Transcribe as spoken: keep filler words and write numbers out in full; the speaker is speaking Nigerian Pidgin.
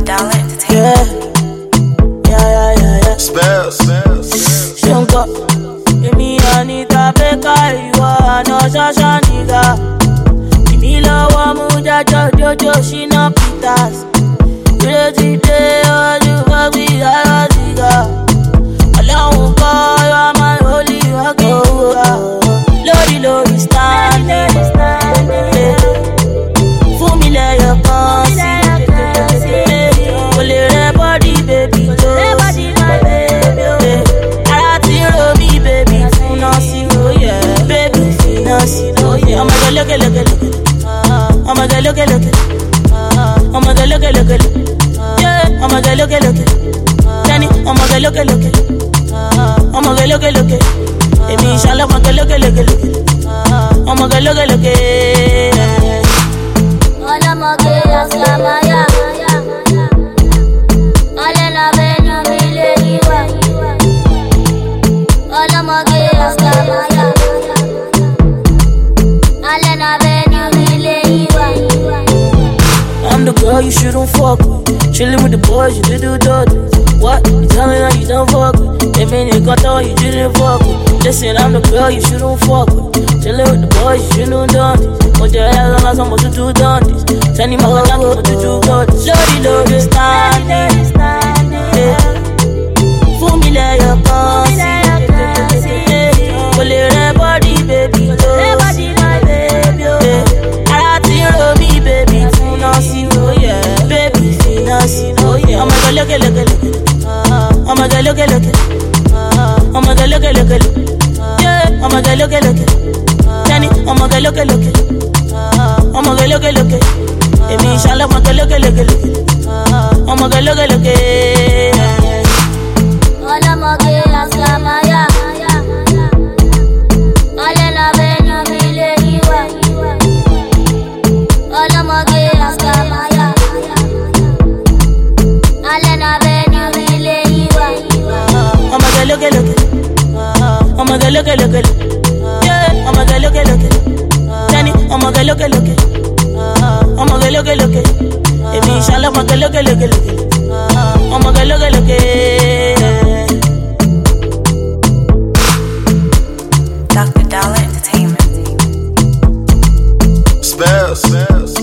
Dollar Entertainment. Yeah, yeah, yeah, yeah. Spells, spells, spells. Shunko, Emi Anita Beka, you are no Shasha nigga. Kimi Lawa Muja Jojo, Shina Peters. You let it day, all you fuck with a nigga. Alone call, you are my holy walking. Lodi, Lodi, standing. For me, let your conscience. I'ma go look at look at look I'ma go look at look I'ma go look at look Yeah, I'ma go look at look Danny, I'ma go look at look I'ma go look at look Emi inshallah I'ma go look at look I'ma go look at look All I'ma get is Samaya. All in a venue, me lady wa. All I'ma get is Samaya. I'm the girl you shouldn't fuck with. Chillin' with the boys, you do do dirty. What? You tell me that you don't fuck with. They mean you got on, you didn't fuck with. Listen, I'm the girl you shouldn't fuck with. Chillin' with the boys, you shouldn't do this. What the hell am I supposed to do done this? Tell me my God, I'm supposed to do good. Lodi, Lodi, standing. For me, let your conscience. Pull it red body, baby. I'ma go look at look at look I'ma go look at look I'ma go look at look at Yeah, I'ma go look at look Danny, I'ma go look at look I'ma go look at look Emi inshallah I'ma go look at look I'ma go look at look All I'ma get is Samaya. All in a venue, me lady wa. All I'ma get is Samaya. I'ma go look at look I'ma go look at look Yeah, I'ma go look at look Danny, I'ma go look at look I'ma go look at look Emi inshallah I'ma go look at look I'ma go look at look Doctor Dollar Entertainment. Spells, spells.